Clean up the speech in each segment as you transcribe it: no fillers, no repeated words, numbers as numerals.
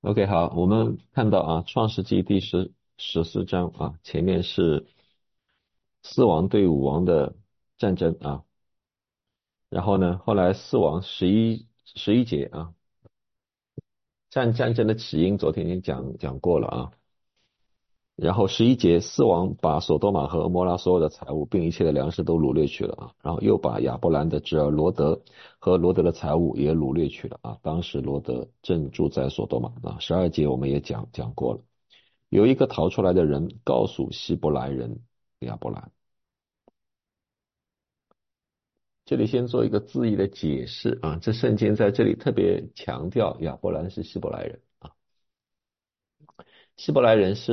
OK，好，我们看到啊，《创世纪》第十四章啊，前面是四王对五王的战争啊，然后呢，后来四王十一节啊，战争的起因，昨天已经讲过了啊。然后11节，四王把所多玛和蛾摩拉所有的财物，并一切的粮食都掳掠去了啊。然后又把亚伯兰的侄儿罗德和罗德的财物也掳掠去了啊。当时罗德正住在所多玛啊。12节我们也讲过了。有一个逃出来的人告诉希伯来人亚伯兰，这里先做一个字义的解释啊。这圣经在这里特别强调亚伯兰是希伯来人啊。希伯来人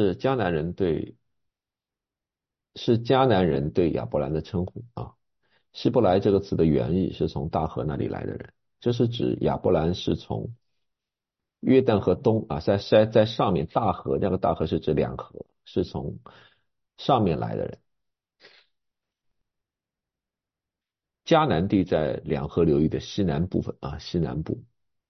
是迦南人对亚伯兰的称呼啊。希伯来这个词的原意是从大河那里来的人，这是指亚伯兰是从约旦河东啊，在上面大河，那个大河是指两河，是从上面来的人。迦南地在两河流域的西南部分啊，西南部。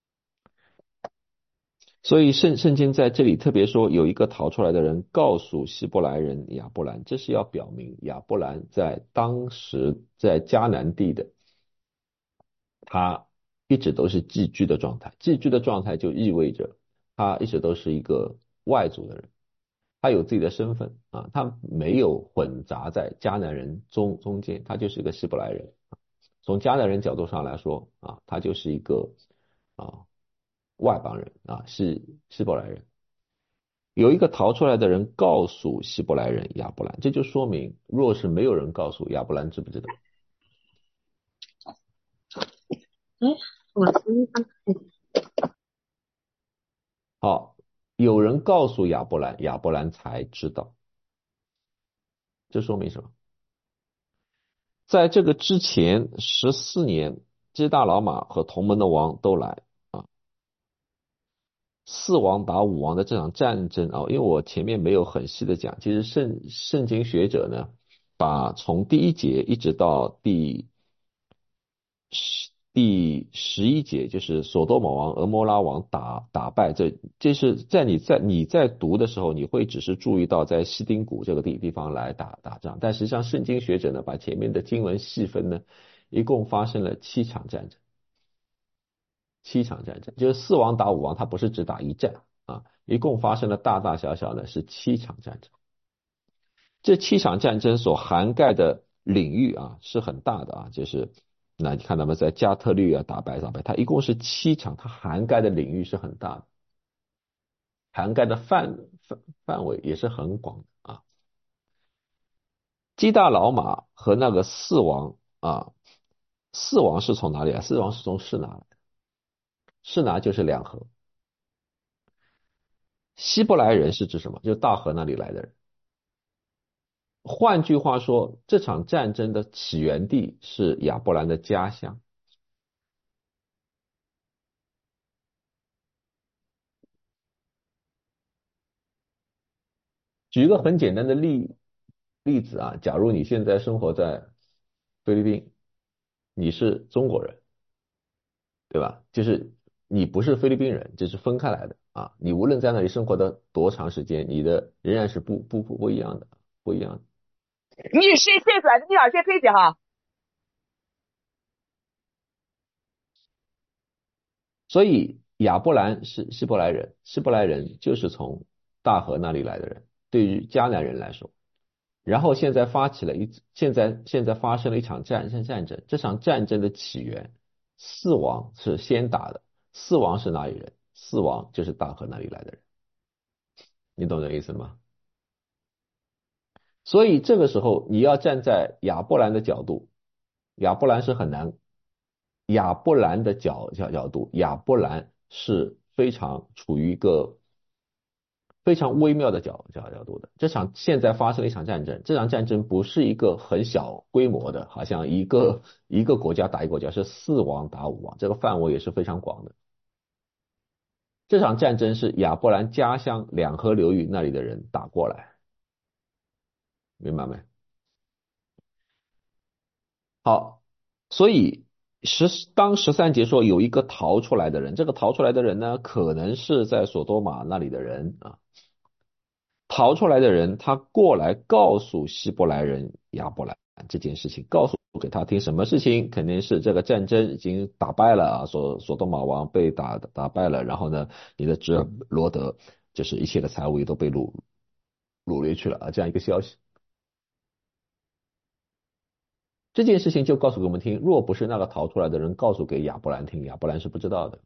所以圣经在这里特别说，有一个逃出来的人告诉希伯来人亚伯兰，这是要表明亚伯兰在当时在迦南地的，他一直都是寄居的状态。寄居的状态就意味着他一直都是一个外族的人，他有自己的身份啊，他没有混杂在迦南人中间，他就是一个希伯来人。从迦南人角度上来说啊，他就是一个啊外邦人啊，是希伯来人。有一个逃出来的人告诉希伯来人亚伯兰，这就说明，若是没有人告诉亚伯兰，知不知道？ 哎，我好，有人告诉亚伯兰，亚伯兰才知道，这说明什么？在这个之前14年，基大老马和同门的王都来啊，四王打五王的这场战争啊，因为我前面没有很细的讲，其实圣经学者呢，把从第1节一直到第11节，就是所多玛王、俄摩拉王打败，这是在你在读的时候，你会只是注意到在西丁谷这个地方来打仗，但实际上圣经学者呢，把前面的经文细分呢，一共发生了7场战争。7场战争，就是四王打五王，它不是只打一战啊，一共发生了大大小小的是7场战争。这7场战争所涵盖的领域啊是很大的啊，就是那你看他们在加特律啊打败，它一共是7场，它涵盖的领域是很大的，涵盖的范围也是很广的啊。基大老马和那个四王啊，四王是从哪里来？四王是从示拿来的，示拿就是两河。希伯来人是指什么？就是大河那里来的人。换句话说，这场战争的起源地是亚伯兰的家乡。举一个很简单的例子啊，假如你现在生活在菲律宾，你是中国人，对吧？就是你不是菲律宾人，这是分开来的啊。你无论在那里生活的多长时间，你的仍然是不一样的，不一样的。 你谁转的？你俩先退下哈。 所以亚伯兰是希伯来人，希伯来人就是从大河那里来的人。对于迦南人来说。然后现在发生了一场战争，这场战争的起源，四王是先打的，四王是哪里人？四王就是大河那里来的人，你懂这意思吗？所以这个时候你要站在亚伯兰的角度，亚伯兰是很难，亚伯兰的角度，亚伯兰是非常处于一个非常微妙的角度的。现在发生了一场战争，这场战争不是一个很小规模的，好像一个国家打一个国家，是四王打五王，这个范围也是非常广的。这场战争是亚伯兰家乡两河流域那里的人打过来，明白没？好，所以当13节说有一个逃出来的人，这个逃出来的人呢，可能是在索多玛那里的人啊。逃出来的人，他过来告诉希伯来人亚伯兰这件事情，告诉给他听什么事情，肯定是这个战争已经打败了啊，索多玛王被打败了，然后呢，你的侄儿罗德就是一切的财物也都被掳掠去了啊，这样一个消息。这件事情就告诉给我们听，若不是那个逃出来的人告诉给亚伯兰听，亚伯兰是不知道的。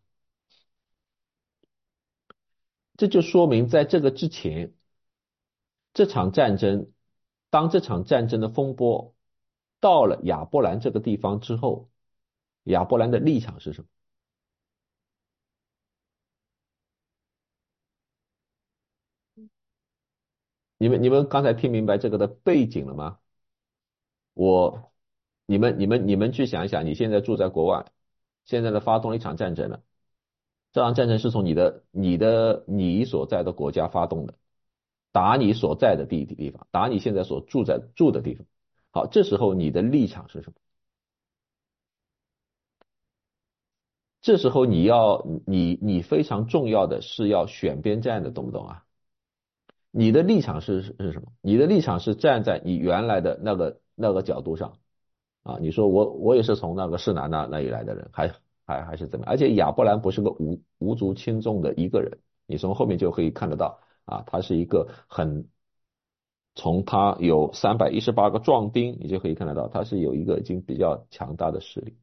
这就说明在这个之前，这场战争，当这场战争的风波到了亚伯兰这个地方之后，亚伯兰的立场是什么？你们刚才听明白这个的背景了吗？我，你们去想一想，你现在住在国外，现在呢发动了一场战争了，这场战争是从你所在的国家发动的，打你所在的地方，打你现在所住的地方。好，这时候你的立场是什么？这时候你非常重要的是要选边站的，懂不懂啊？你的立场是什么？你的立场是站在你原来的那个角度上啊。你说我也是从那个士南那里来的人，还是怎么样？而且亚伯兰不是个无足轻重的一个人，你从后面就可以看得到啊，他是一个从他有318个壮丁，你就可以看得到他是有一个已经比较强大的势力。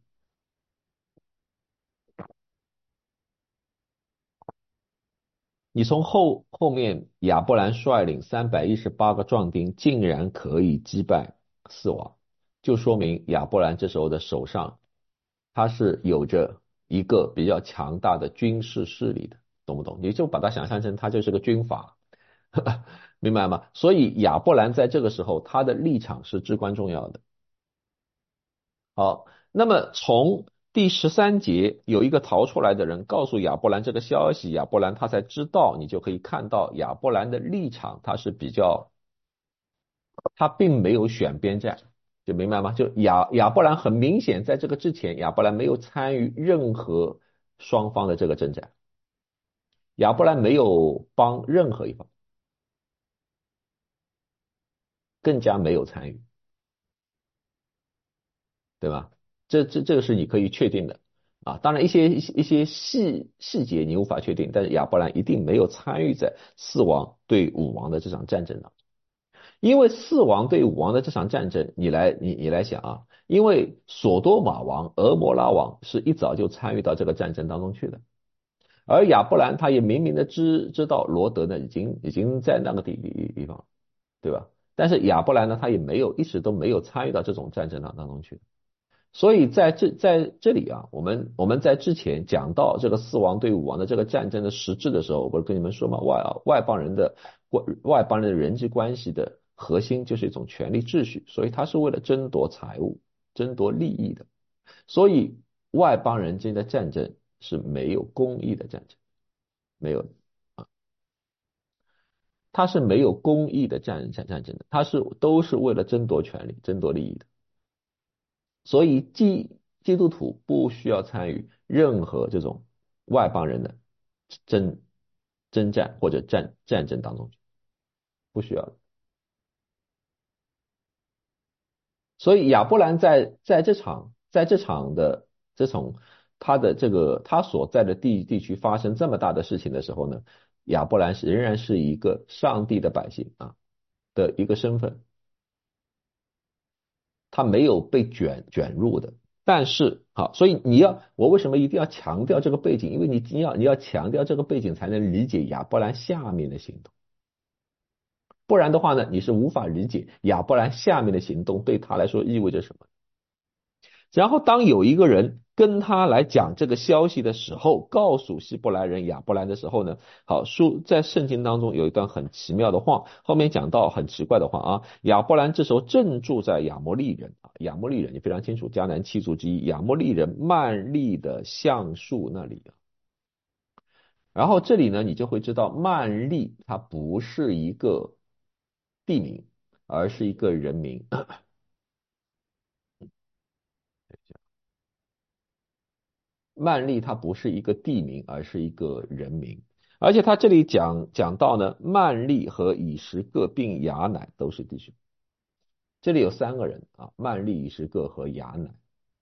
你从后面亚伯兰率领318个壮丁，竟然可以击败4王，就说明亚伯兰这时候的手上，他是有着一个比较强大的军事势力的，懂不懂？你就把它想象成他就是个军阀，明白吗？所以亚伯兰在这个时候他的立场是至关重要的。好，那么从第13节有一个逃出来的人告诉亚伯兰这个消息，亚伯兰他才知道，你就可以看到亚伯兰的立场，他是比较，他并没有选边站，就明白吗？就亚伯兰很明显在这个之前，亚伯兰没有参与任何双方的这个征战，亚伯兰没有帮任何一方，更加没有参与。对吧？这个是你可以确定的啊。当然一些细节你无法确定，但是亚伯兰一定没有参与在4王对5王的这场战争上，因为4王对5王的这场战争，你来想啊，因为索多玛王、俄摩拉王是一早就参与到这个战争当中去的，而亚伯兰他也明明的知道罗德呢已经在那个地方，对吧？但是亚伯兰呢，他也一直都没有参与到这种战争当中去。所以在这里啊，我们在之前讲到这个4王对5王的这个战争的实质的时候，我不是跟你们说嘛，外邦人的人际关系的核心就是一种权力秩序，所以他是为了争夺财物、争夺利益的。所以外邦人之间的战争是没有公义的战争，没有啊，他是没有公义的战争的，都是为了争夺权利、争夺利益的。所以基督徒不需要参与任何这种外邦人的征征战或者战争当中去，不需要。所以亚伯兰在这场的这种他所在的地区发生这么大的事情的时候呢，亚伯兰仍然是一个上帝的百姓啊的一个身份，他没有被卷入的。但是好，所以我为什么一定要强调这个背景？因为你要强调这个背景，才能理解亚伯兰下面的行动。不然的话呢，你是无法理解亚伯兰下面的行动对他来说意味着什么。然后当有一个人跟他来讲这个消息的时候，告诉希伯来人亚伯兰的时候呢，好，在圣经当中有一段很奇妙的话，后面讲到很奇怪的话啊，亚伯兰这时候正住在亚摩利人啊，亚摩利人你非常清楚，迦南七族之一，亚摩利人曼利的橡树那里啊。然后这里呢，你就会知道曼利它不是一个地名，而是一个人名。 曼利它不是一个地名，而是一个人名。而且他这里讲到呢，曼利和以实各并雅乃都是弟兄。这里有三个人啊，曼利、以实各和雅乃。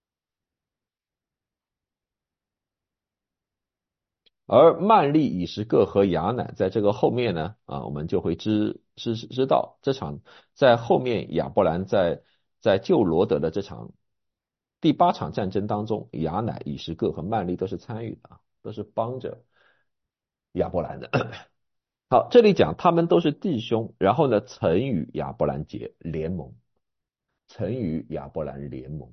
而曼利、以实各和雅乃在这个后面呢，我们就会知道这场在后面亚伯兰在救罗德的这场第8场战争当中，雅乃、以实各和曼利都是参与的啊，都是帮着亚伯兰的。好，这里讲他们都是弟兄，然后呢，曾与亚伯兰结联盟，曾与亚伯兰联盟。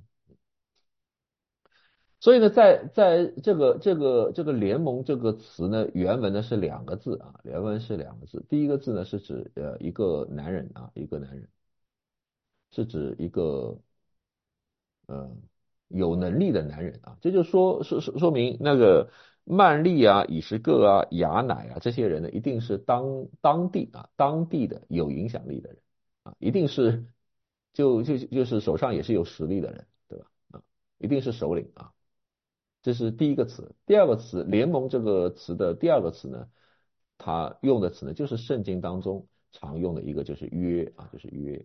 所以呢，在这个联盟这个词呢，原文呢是两个字啊，原文是两个字。第一个字呢是指一个男人啊，一个男人是指一个呃有能力的男人啊，这就说明那个曼利啊、以实各啊、雅乃啊这些人呢，一定是当地的有影响力的人啊，一定是就是手上也是有实力的人，对吧？啊，一定是首领啊。这是第一个词。第二个词“联盟”这个词的第二个词呢，它用的词呢，就是圣经当中常用的一个，就是约啊，就是约，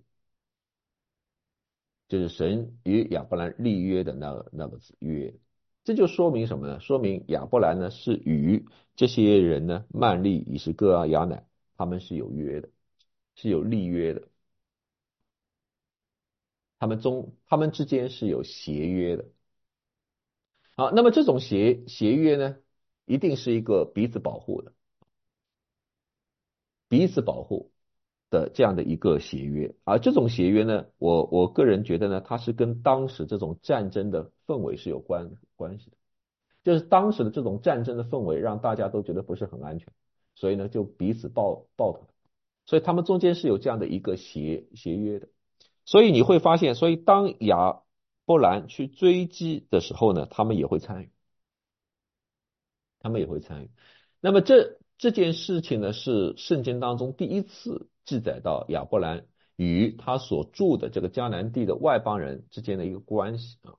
就是神与亚伯兰立约的那个字约。这就说明什么呢？说明亚伯兰呢是与这些人呢，曼利、以实各啊、亚乃，他们是有约的，是有立约的，他们之间是有协约的。好，那么这种协约呢，一定是一个彼此保护的。彼此保护的这样的一个协约，而这种协约呢，我个人觉得呢，它是跟当时这种战争的氛围是有关系的，就是当时的这种战争的氛围让大家都觉得不是很安全，所以呢就彼此抱团，所以他们中间是有这样的一个协约的，所以你会发现，所以当亚伯兰去追击的时候呢，他们也会参与。他们也会参与。那么这件事情呢，是圣经当中第一次记载到亚伯兰与他所住的这个迦南地的外邦人之间的一个关系啊。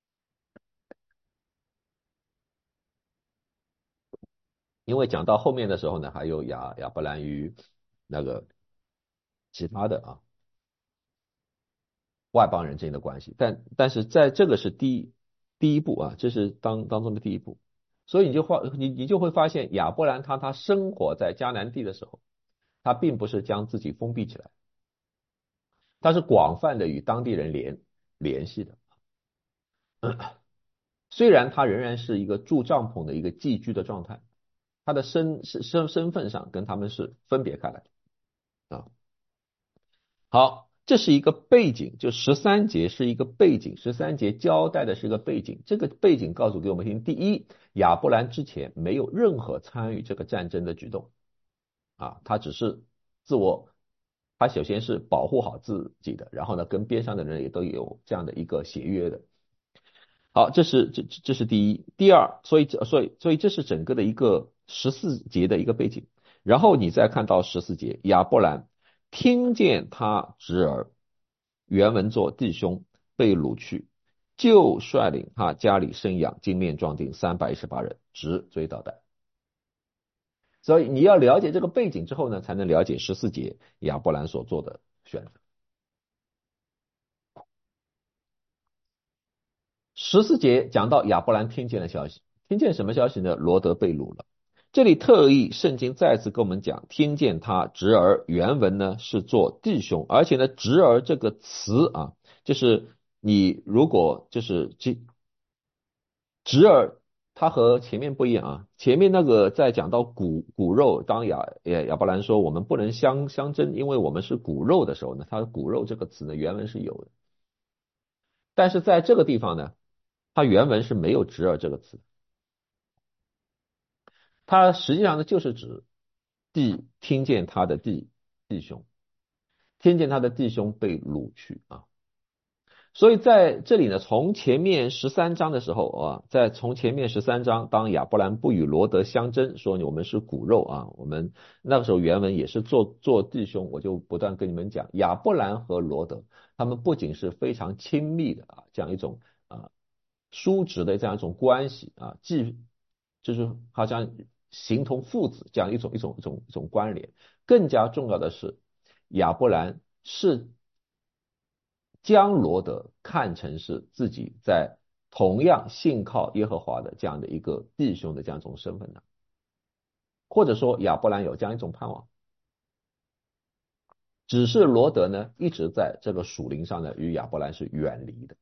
因为讲到后面的时候呢，还有亚伯兰与那个其他的外邦人之间的关系，但是在这个是第一步啊，这是当中的第一步。所以你就会发现亚伯兰他生活在迦南地的时候，他并不是将自己封闭起来。它是广泛的与当地人联系的，虽然他仍然是一个住帐篷的一个寄居的状态，他的身份上跟他们是分别开来的啊。好，这是一个背景，就13节是一个背景，13节交代的是一个背景，这个背景告诉给我们听，第一，亚伯兰之前没有任何参与这个战争的举动啊，他只是自我。他首先是保护好自己的，然后呢，跟边上的人也都有这样的一个协约的。好，这是第一，第二，所以这是整个的一个14节的一个背景。然后你再看到14节，亚伯兰听见他侄儿原文作弟兄被掳去，就率领他家里生养金面壮丁318人，直追到带。所以你要了解这个背景之后呢，才能了解14节亚伯兰所做的选择。14节讲到亚伯兰听见了消息，听见什么消息呢？罗德被掳了。这里特意圣经再次跟我们讲，听见他侄儿原文呢是做弟兄，而且呢侄儿这个词啊，就是你如果就是侄儿，他和前面不一样啊，前面那个在讲到骨肉，当亚伯兰说我们不能相争，因为我们是骨肉的时候呢，他骨肉这个词呢原文是有的，但是在这个地方呢。它原文是没有侄儿这个词，它实际上呢就是指听见他的弟兄，听见他的弟兄被掳去啊。所以在这里呢，从前面13章的时候从前面13章，当亚伯兰不与罗德相争，说我们是骨肉啊，我们那个时候原文也是做弟兄，我就不断跟你们讲，亚伯兰和罗德他们不仅是非常亲密的这样一种叔侄的这样一种关系啊，就是好像形同父子这样一种关联。更加重要的是，亚伯兰是将罗德看成是自己在同样信靠耶和华的这样的一个弟兄的这样一种身份的，或者说亚伯兰有这样一种盼望。只是罗德呢，一直在这个属灵上呢，与亚伯兰是远离的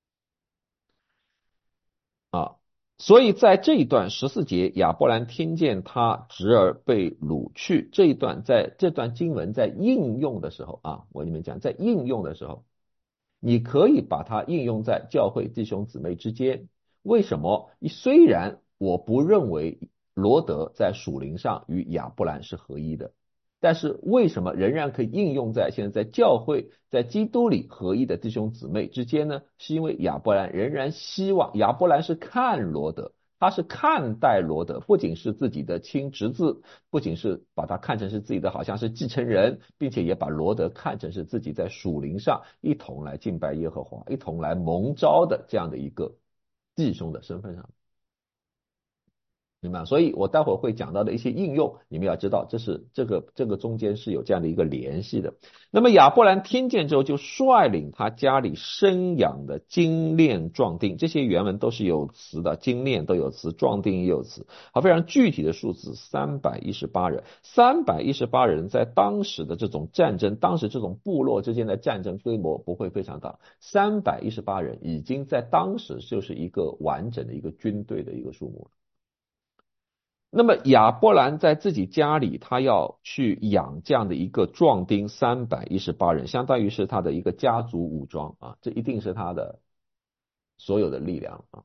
啊。所以在这一段14节，亚伯兰听见他侄儿被掳去，这一段在这段经文在应用的时候啊，我跟你们讲，在应用的时候，你可以把它应用在教会弟兄姊妹之间。为什么？虽然我不认为罗德在属灵上与亚伯兰是合一的，但是为什么仍然可以应用在现在在教会在基督里合一的弟兄姊妹之间呢？是因为亚伯兰仍然希望，亚伯兰是看罗德，他是看待罗德，不仅是自己的亲侄子，不仅是把他看成是自己的好像是继承人，并且也把罗德看成是自己在属灵上一同来敬拜耶和华，一同来蒙召的这样的一个弟兄的身份上。明白？所以我待会儿会讲到的一些应用，你们要知道，这个中间是有这样的一个联系的。那么亚伯兰听见之后，就率领他家里生养的精炼壮丁，这些原文都是有词的，精炼都有词，壮丁也有词，好，非常具体的数字，318人。318人在当时的这种战争，当时这种部落之间的战争规模不会非常大，318人已经在当时就是一个完整的一个军队的一个数目了。那么亚伯兰在自己家里，他要去养这样的一个壮丁318人，相当于是他的一个家族武装啊，这一定是他的所有的力量啊。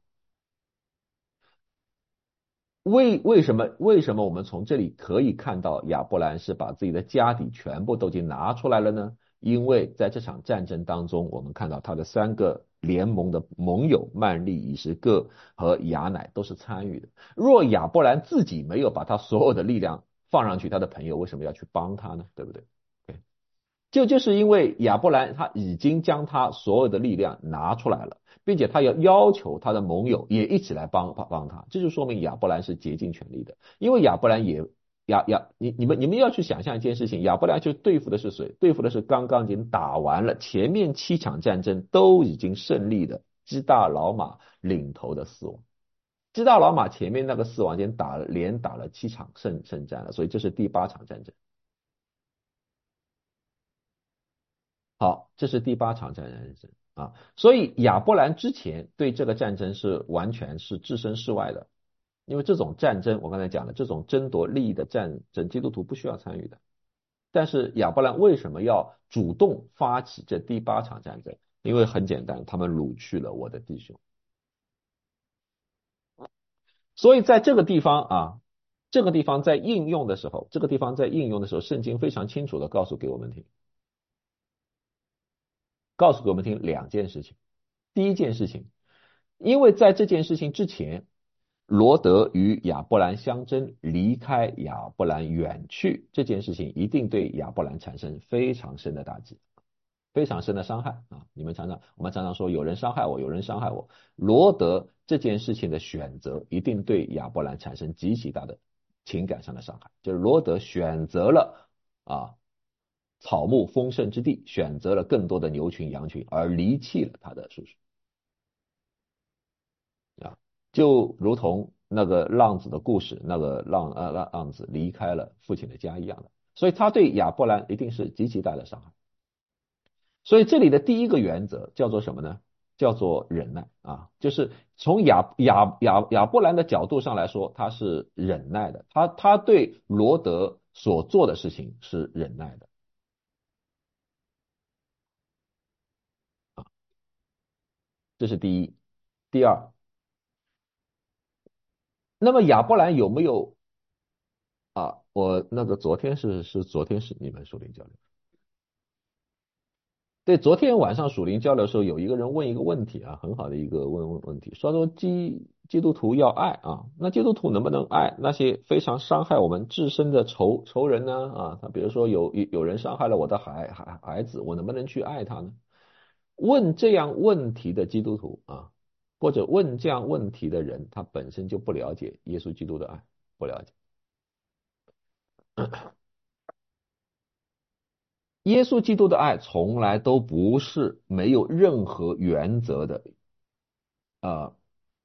为什么我们从这里可以看到亚伯兰是把自己的家底全部都已经拿出来了呢？因为在这场战争当中，我们看到他的3个联盟的盟友曼利、以实各和亚乃都是参与的。若亚伯兰自己没有把他所有的力量放上去，他的朋友为什么要去帮他呢？对不对？就是因为亚伯兰他已经将他所有的力量拿出来了，并且他要求他的盟友也一起来帮他，这就说明亚伯兰是竭尽全力的。因为亚伯兰也你们要去想象一件事情，亚伯兰就对付的是谁？对付的是刚刚已经打完了前面7场战争都已经胜利的基大老马领头的4王。基大老马前面那个4王已经连打了7场胜战了，所以这是第8场战争。好，这是第8场战争啊，所以亚伯兰之前对这个战争是完全是置身事外的，因为这种战争我刚才讲了，这种争夺利益的战争，基督徒不需要参与的。但是亚伯兰为什么要主动发起这第8场战争？因为很简单，他们掳去了我的弟兄。所以在这个地方啊，这个地方在应用的时候，圣经非常清楚的告诉给我们听，2件事情。第一件事情，因为在这件事情之前，罗德与亚伯兰相争，离开亚伯兰远去，这件事情一定对亚伯兰产生非常深的打击，非常深的伤害啊！我们常常说有人伤害我，有人伤害我。罗德这件事情的选择一定对亚伯兰产生极其大的情感上的伤害，就是罗德选择了草木丰盛之地，选择了更多的牛群羊群，而离弃了他的叔叔。啊，就如同那个浪子的故事，那个浪子离开了父亲的家一样的，所以他对亚伯兰一定是极其大的伤害。所以这里的第一个原则叫做什么呢？叫做忍耐啊，就是从亚伯兰的角度上来说，他是忍耐的，他对罗德所做的事情是忍耐的啊，这是第一。第二，那么亚伯兰有没有我那个昨天是你们属灵交流。对，昨天晚上属灵交流的时候，有一个人问一个问题啊，很好的一个问题，说基督徒要爱啊，那基督徒能不能爱那些非常伤害我们自身的仇人呢？啊，他比如说有人伤害了我的孩子，我能不能去爱他呢？问这样问题的基督徒啊， 或者问这样问题的人，他本身就不了解耶稣基督的爱，不了解。耶稣基督的爱从来都不是没有任何原则的呃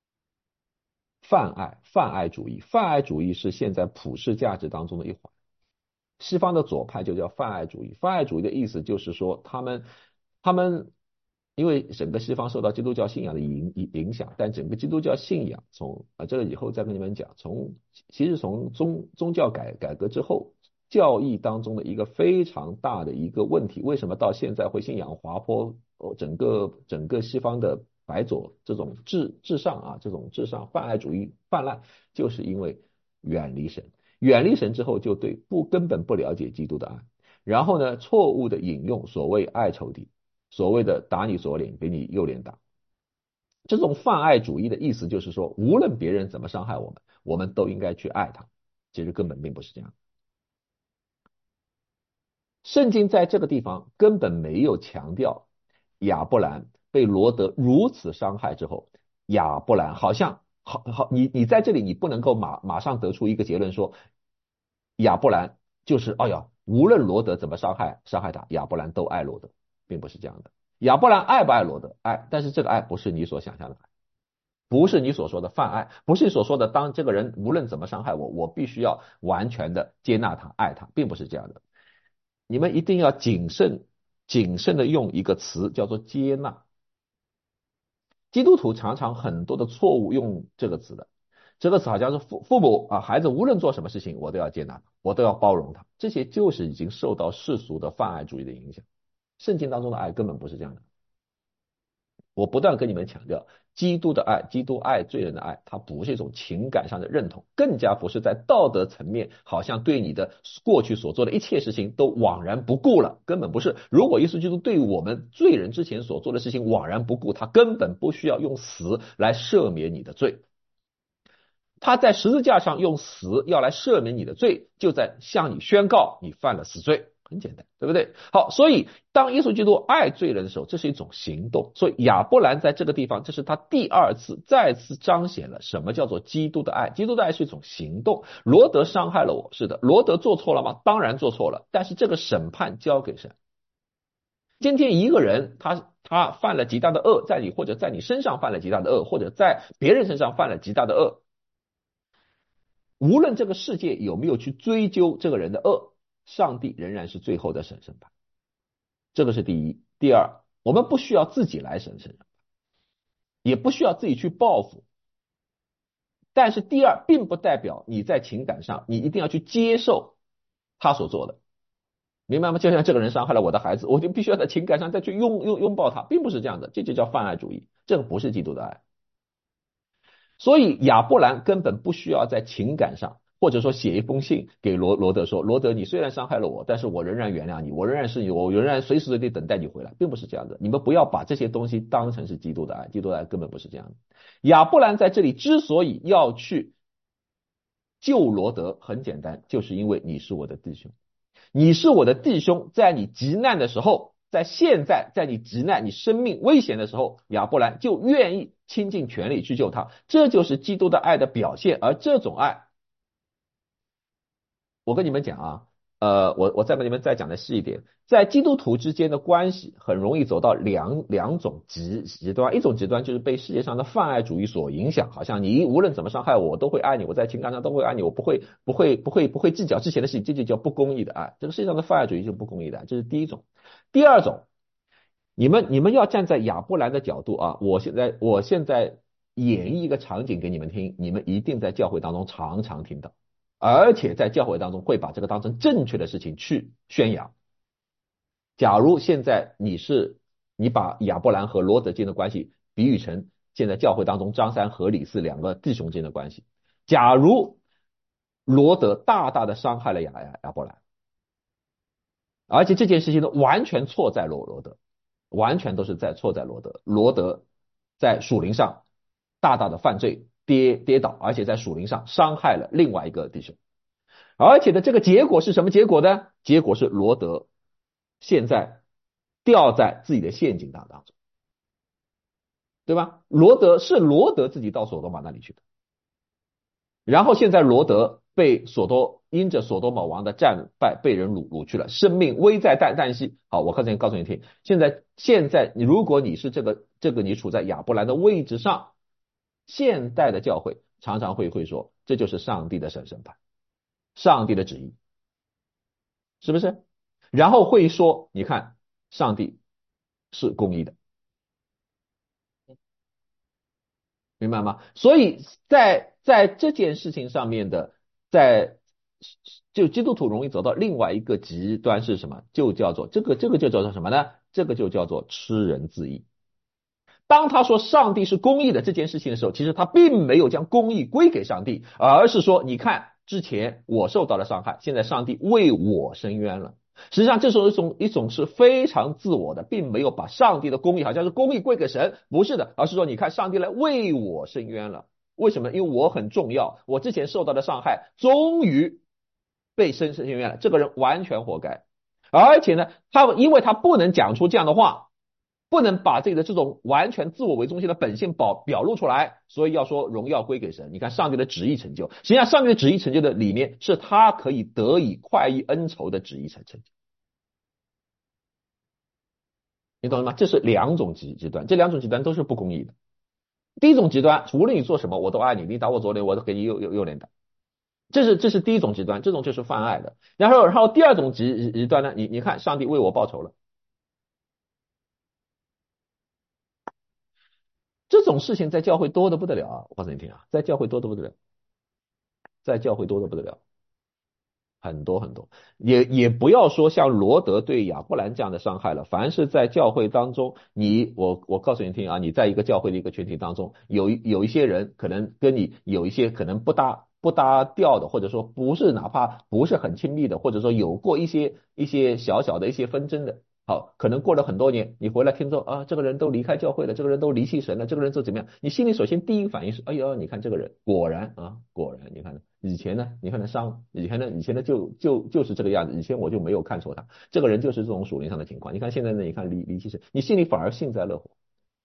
泛爱主义。泛爱主义是现在普世价值当中的一环。西方的左派就叫泛爱主义。泛爱主义的意思就是说，他们因为整个西方受到基督教信仰的影响，但整个基督教信仰这个以后再跟你们讲，其实从宗教改革之后，教义当中的一个非常大的一个问题，为什么到现在会信仰滑坡？整个西方的白左这种至上啊，这种至上泛爱主义泛滥，就是因为远离神。远离神之后，就根本不了解基督的爱，然后呢，错误的引用所谓爱仇敌，所谓的打你左脸给你右脸打。这种泛爱主义的意思就是说，无论别人怎么伤害我们，我们都应该去爱他。其实根本并不是这样。圣经在这个地方根本没有强调亚伯兰被罗德如此伤害之后，亚伯兰好像你在这里你不能够马上得出一个结论说亚伯兰就是哎呀，无论罗德怎么伤害他，亚伯兰都爱罗德，并不是这样的。亚伯兰爱不爱罗德？爱，但是这个爱不是你所想象的爱，不是你所说的泛爱，不是你所说的当这个人无论怎么伤害我，我必须要完全的接纳他、爱他，并不是这样的。你们一定要谨慎的用一个词叫做接纳。基督徒常常很多的错误用这个词的，这个词好像是父母啊，孩子无论做什么事情，我都要接纳他，我都要包容他，这些就是已经受到世俗的泛爱主义的影响。圣经当中的爱根本不是这样的。我不断跟你们强调，基督的爱，基督爱罪人的爱，它不是一种情感上的认同，更加不是在道德层面，好像对你的过去所做的一切事情都枉然不顾了，根本不是。如果耶稣基督对我们罪人之前所做的事情枉然不顾，他根本不需要用死来赦免你的罪。他在十字架上用死要来赦免你的罪，就在向你宣告你犯了死罪。很简单，对不对？好，所以当耶稣基督爱罪人的时候，这是一种行动。所以亚伯兰在这个地方，这是他第二次再次彰显了什么叫做基督的爱。基督的爱是一种行动。罗德伤害了我，是的，罗德做错了吗？当然做错了，但是这个审判交给神。今天一个人他犯了极大的恶，或者在你身上犯了极大的恶，或者在别人身上犯了极大的恶，无论这个世界有没有去追究这个人的恶，上帝仍然是最后的审判。这个是第一。第二，我们不需要自己来审判，也不需要自己去报复。但是第二，并不代表你在情感上你一定要去接受他所做的，明白吗？就像这个人伤害了我的孩子，我就必须要在情感上再去拥抱他，并不是这样的，这就叫泛爱主义，这个不是基督的爱。所以亚伯兰根本不需要在情感上，或者说写一封信给罗德说，罗德，你虽然伤害了我，但是我仍然原谅你，我仍然是你，我仍然随时随地等待你回来，并不是这样的。你们不要把这些东西当成是基督的爱，基督的爱根本不是这样的。亚伯兰在这里之所以要去救罗德，很简单，就是因为你是我的弟兄，你是我的弟兄，在你急难的时候，在现在，在你急难、你生命危险的时候，亚伯兰就愿意倾尽全力去救他，这就是基督的爱的表现。而这种爱，我跟你们讲啊，我再跟你们再讲的细一点，在基督徒之间的关系很容易走到两种极端，一种极端就是被世界上的泛爱主义所影响，好像你无论怎么伤害我，我都会爱你，我在情感上都会爱你，我不会计较之前的事情，这就叫不公义的爱。这个世界上的泛爱主义就是不公义的爱，这是第一种。第二种，你们要站在亚伯兰的角度啊，我现在演绎一个场景给你们听，你们一定在教会当中常常听到。而且在教会当中会把这个当成正确的事情去宣扬。假如现在你把亚伯兰和罗德间的关系比喻成现在教会当中张三和李四两个弟兄间的关系，假如罗德大大的伤害了亚伯兰，而且这件事情呢完全错在罗德，完全都是错在罗德，罗德在属灵上大大的犯罪跌倒，而且在属灵上伤害了另外一个弟兄。而且的这个结果是什么结果呢？结果是罗德现在掉在自己的陷阱当中。 对吧？罗德自己到所多玛那里去的，然后现在罗德被因着所多玛王的战败被人掳去了，生命危在旦夕。好，我告诉你听，现在如果你是你处在亚伯兰的位置上，现代的教会常常会说，这就是上帝的审判，上帝的旨意，是不是？然后会说，你看，上帝是公义的。明白吗？所以在这件事情上面的，在就基督徒容易走到另外一个极端是什么？就叫做这个就叫做什么呢？这个就叫做吃人自义。当他说上帝是公义的这件事情的时候，其实他并没有将公义归给上帝，而是说，你看之前我受到了伤害，现在上帝为我伸冤了。实际上，这是一种是非常自我的，并没有把上帝的公义好像是公义归给神，不是的，而是说，你看上帝来为我伸冤了。为什么？因为我很重要，我之前受到的伤害终于被伸冤了，这个人完全活该。而且呢，因为他不能讲出这样的话，不能把自己的这种完全自我为中心的本性表露出来，所以要说荣耀归给神。你看上帝的旨意成就，实际上上帝的旨意成就的里面是他可以得以快意恩仇的旨意成就。你懂了吗？这是两种极端，这两种极端都是不公义的。第一种极端，无论你做什么，我都爱你，你打我左脸，我都给你右脸打。这是第一种极端，这种就是犯爱的。然后第二种极端呢，你看上帝为我报仇了。这种事情在教会多的不得了啊！我告诉你听啊，在教会多的不得了，在教会多的不得了，很多很多。也不要说像罗德对亚伯兰这样的伤害了，凡是在教会当中，我告诉你听啊，你在一个教会的一个群体当中，有一些人可能跟你有一些可能不搭调的，或者说哪怕不是很亲密的，或者说有过一些小小的一些纷争的。好，可能过了很多年，你回来听说啊，这个人都离开教会了，这个人都离弃神了，这个人都怎么样？你心里首先第一个反应是，哎呦，你看这个人，果然啊，果然，你看以前呢，你看他以前呢就是这个样子，以前我就没有看错他，这个人就是这种属灵上的情况。你看现在呢，你看离弃神，你心里反而幸灾乐祸。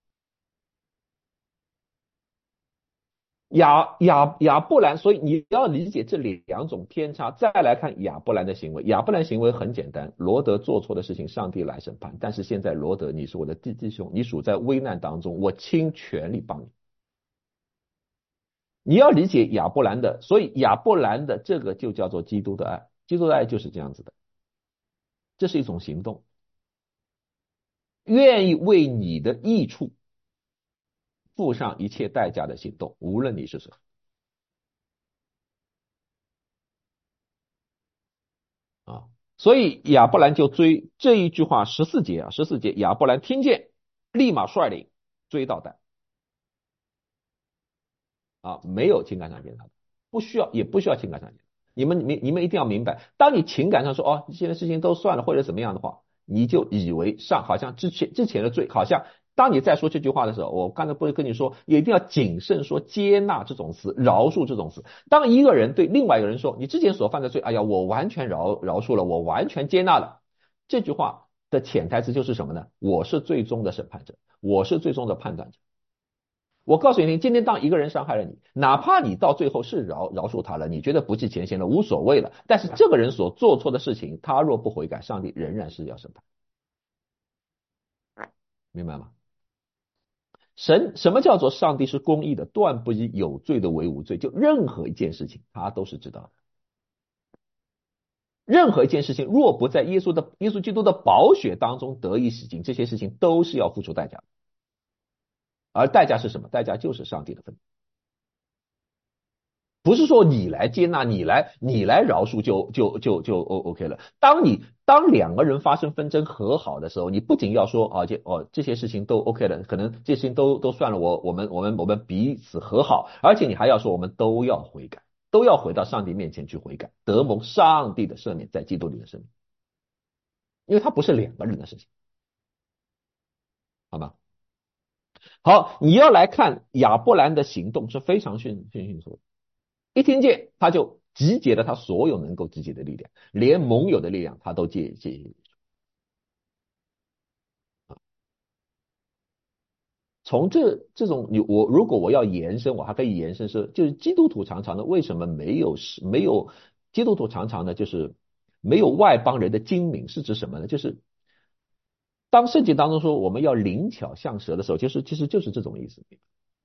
亚伯兰，所以你要理解这两种偏差，再来看亚伯兰的行为。亚伯兰行为很简单，罗德做错的事情，上帝来审判。但是现在罗德，你是我的弟兄，你处在危难当中，我倾全力帮你。你要理解亚伯兰的，所以亚伯兰的这个就叫做基督的爱，基督的爱就是这样子的，这是一种行动，愿意为你的益处付上一切代价的行动，无论你是谁。啊，所以亚伯兰就追这一句话14节啊，14节亚伯兰听见，立马率领追到但啊，没有情感上见他，也不需要情感上见。你们一定要明白，当你情感上说哦，这些事情都算了或者怎么样的话，你就以为好像之前的罪，好像当你再说这句话的时候，我刚才不是跟你说，也一定要谨慎说接纳这种词，饶恕这种词。当一个人对另外一个人说你之前所犯的罪，哎呀，我完全饶恕了，我完全接纳了，这句话的潜台词就是什么呢？我是最终的审判者，我是最终的判断者。我告诉你，今天当一个人伤害了你，哪怕你到最后是饶恕他了，你觉得不计前嫌了，无所谓了，但是这个人所做错的事情，他若不悔改，上帝仍然是要审判，明白吗？什么叫做上帝是公义的，断不以有罪的为无罪，就任何一件事情他都是知道的，任何一件事情若不在耶稣基督的宝血当中得以洗净，这些事情都是要付出代价的，而代价是什么？代价就是上帝的愤怒。不是说你来接纳，你来饶恕就 OK 了。当两个人发生纷争和好的时候，你不仅要说啊这些事情都 OK 了，可能这些事情都算了，我们彼此和好，而且你还要说我们都要悔改，都要回到上帝面前去悔改，得蒙上帝的赦免，在基督里的赦免，因为它不是两个人的事情，好吗？好，你要来看亚伯兰的行动是非常迅速的。一听见他就集结了他所有能够集结的力量，连盟友的力量他都借从这种如果我要延伸，我还可以延伸是，就是基督徒常常的为什么没有基督徒常常的就是没有外邦人的精明，是指什么呢？就是当圣经当中说我们要灵巧像蛇的时候，其实就是这种意思。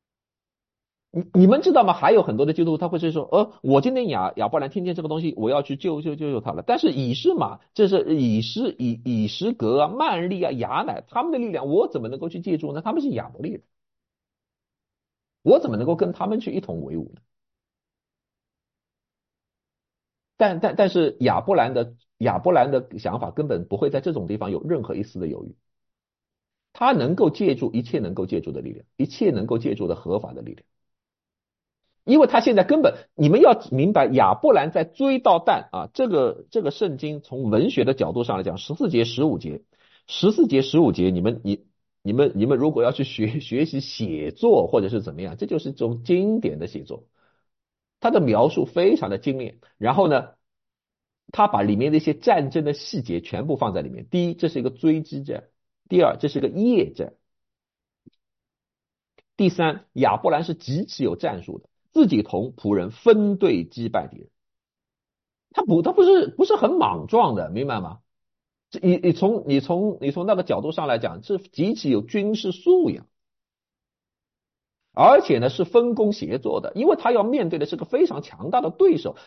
你们知道吗？还有很多的基督徒他会说，我今天亚伯兰听见这个东西，我要去救他了。但是以实玛，这是以实格啊、曼利啊、亚乃他们的力量，我怎么能够去借助呢？他们是亚伯利人，我怎么能够跟他们去一同为伍呢？但是亚伯兰的想法根本不会在这种地方有任何一丝的犹豫，他能够借助一切能够借助的力量，一切能够借助的合法的力量。因为他现在根本，你们要明白，亚伯兰在追到蛋啊，这个圣经从文学的角度上来讲，14节、15节，你们如果要去学习写作或者是怎么样，这就是这种经典的写作，它的描述非常的精炼。然后呢，他把里面的一些战争的细节全部放在里面。第一，这是一个追击战；第二，这是一个夜战；第三，亚伯兰是极其有战术的，自己同仆人分队击败敌人。他不是很莽撞的，明白吗？你从那个角度上来讲，是极其有军事素养，而且呢是分工协作的，因为他要面对的是个非常强大的对手。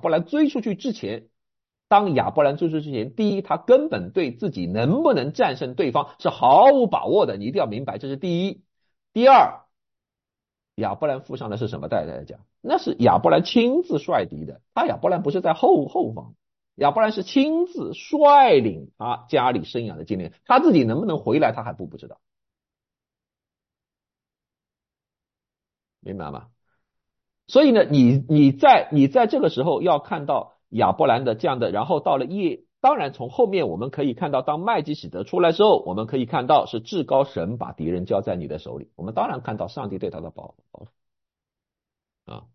当亚伯兰追出去之前，第一，他根本对自己能不能战胜对方是毫无把握的，你一定要明白，这是第一。第二，亚伯兰付上的是什么代价？那是亚伯兰亲自率敌的，亚伯兰不是在后方，亚伯兰是亲自率领他家里生养的精灵，他自己能不能回来他还不知道，明白吗？所以呢，你在这个时候要看到亚伯兰的这样的，然后到了夜，当然从后面我们可以看到，当麦基洗德出来之后，我们可以看到是至高神把敌人交在你的手里，我们当然看到上帝对他的保啊。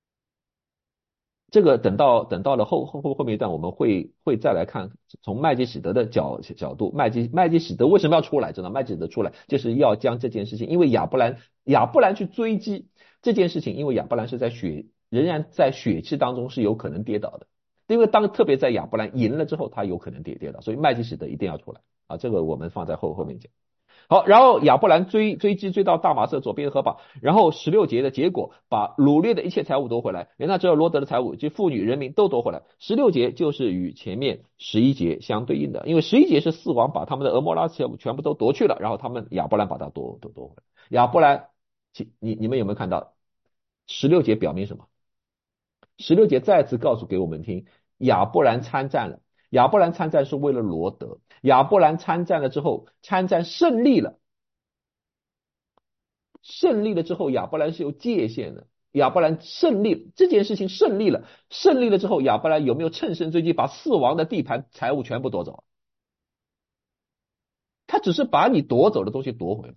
这个等到了后面一段，我们会再来看，从麦基洗德的角度，麦基洗德为什么要出来？知道麦基洗德出来就是要将这件事情，因为亚伯兰去追击这件事情，因为亚伯兰是仍然在血气当中是有可能跌倒的，因为特别在亚伯兰赢了之后，他有可能跌倒，所以麦基洗德一定要出来啊，这个我们放在后面讲。好，然后亚伯兰追击追到大马色左边的河旁，然后16节的结果把掳掠的一切财物夺回来，连他只有罗德的财物及妇女人民都夺回来。16节就是与前面11节相对应的，因为11节是四王把他们的俄摩拉财物全部都夺去了，然后亚伯兰把它夺回来。亚伯兰，你们有没有看到16节表明什么？16节再次告诉给我们听，亚伯兰参战了。亚伯兰参战是为了罗德，亚伯兰参战了之后，参战胜利了，胜利了之后，亚伯兰是有界限的。亚伯兰胜利这件事情胜利了之后，亚伯兰有没有乘胜追击，把四王的地盘财物全部夺走？他只是把你夺走的东西夺回来。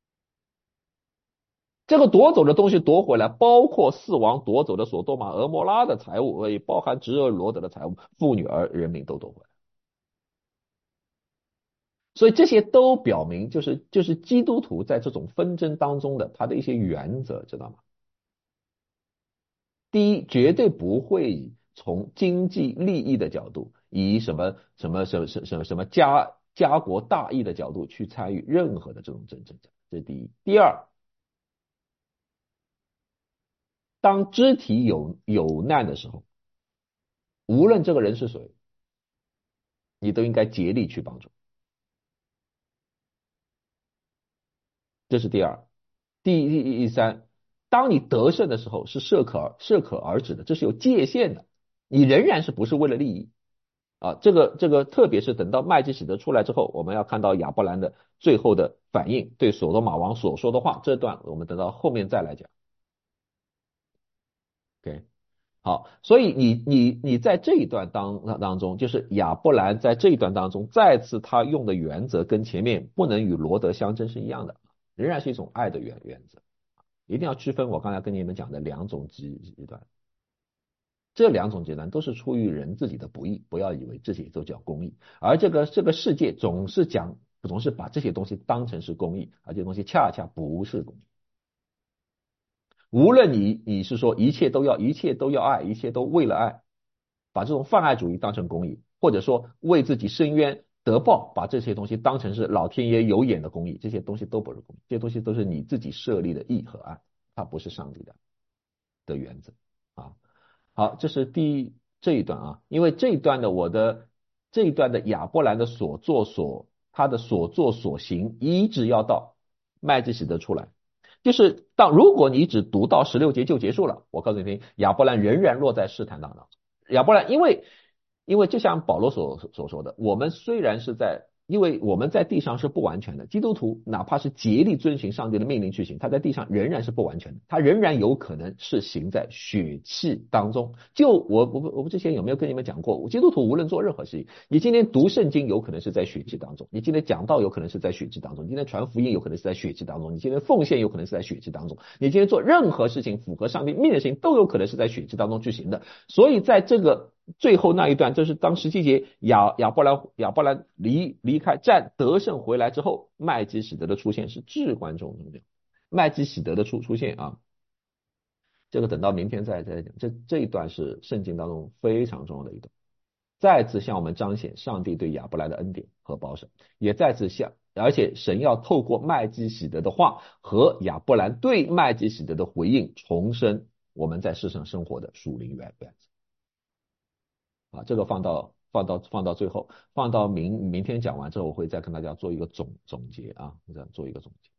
这个夺走的东西夺回来，包括四王夺走的所多玛、俄摩拉的财物，也包含侄儿罗德的财物，妇女儿人民都夺回来。所以这些都表明，就是基督徒在这种纷争当中的他的一些原则，知道吗？第一，绝对不会从经济利益的角度，以什么家国大义的角度去参与任何的这种争，这是第一。第二，当肢体有难的时候，无论这个人是谁，你都应该竭力去帮助，这是第二。第三，当你得胜的时候是适可而止的，这是有界限的，你仍然是不是为了利益啊？这个，特别是等到麦基洗德出来之后，我们要看到亚伯兰的最后的反应，对所罗马王所说的话，这段我们等到后面再来讲。OK，好，所以你在这一段当中，就是亚伯兰在这一段当中，再次他用的原则跟前面不能与罗德相争是一样的，仍然是一种爱的原则。一定要区分我刚才跟你们讲的两种极端，这两种极端都是出于人自己的不义，不要以为自己都叫公义，而这个世界总是讲总是把这些东西当成是公义，而这些东西恰恰不是公义。无论你是说一切都要爱，一切都为了爱，把这种泛爱主义当成公义，或者说为自己伸冤得报，把这些东西当成是老天爷有眼的公义，这些东西都不是公义，这些东西都是你自己设立的义和爱，它不是上帝的原则啊。好，这是这一段啊，因为这一段的亚伯兰的他的所作所行，一直要到麦基洗德出来。就是如果你只读到16节就结束了，我告诉你听，亚伯兰仍然落在试探当中。亚伯兰因为就像保罗所说的，因为我们在地上是不完全的，基督徒哪怕是竭力遵循上帝的命令去行，他在地上仍然是不完全的，他仍然有可能是行在血气当中。就我之前有没有跟你们讲过，基督徒无论做任何事情，你今天读圣经有可能是在血气当中，你今天讲道有可能是在血气当中，你今天传福音有可能是在血气当中，你今天奉献有可能是在血气当中，你今天做任何事情符合上帝命令的事情都有可能是在血气当中去行的。所以在这个最后那一段，就是当17节亚伯兰离开得胜回来之后，麦基洗德的出现是至关重要。麦基洗德的出现啊，这个等到明天再讲。这一段是圣经当中非常重要的一段，再次向我们彰显上帝对亚伯兰的恩典和保守，也再次而且神要透过麦基洗德的话和亚伯兰对麦基洗德的回应，重申我们在世上生活的属灵原则。啊，这个放到最后，放到明天讲完之后，我会再跟大家做一个总结啊，这样做一个总结。